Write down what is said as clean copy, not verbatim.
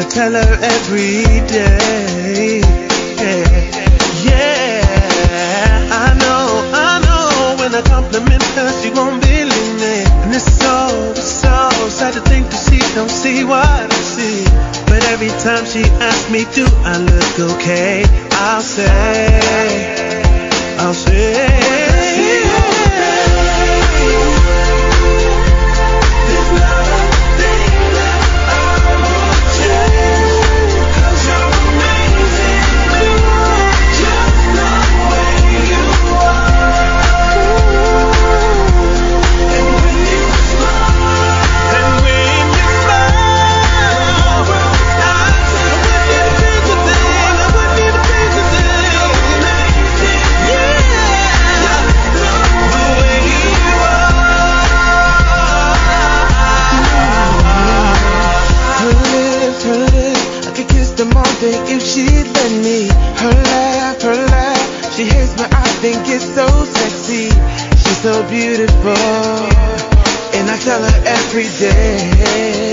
tell her every day. Yeah, I know. When I compliment her, she won't believe me. And it's so sad to think that she don't see what I see. But every time she asks me, do I look okay? I'll say. If she'd let me, her laugh, she hates me, I think it's so sexy. She's so beautiful, and I tell her every day.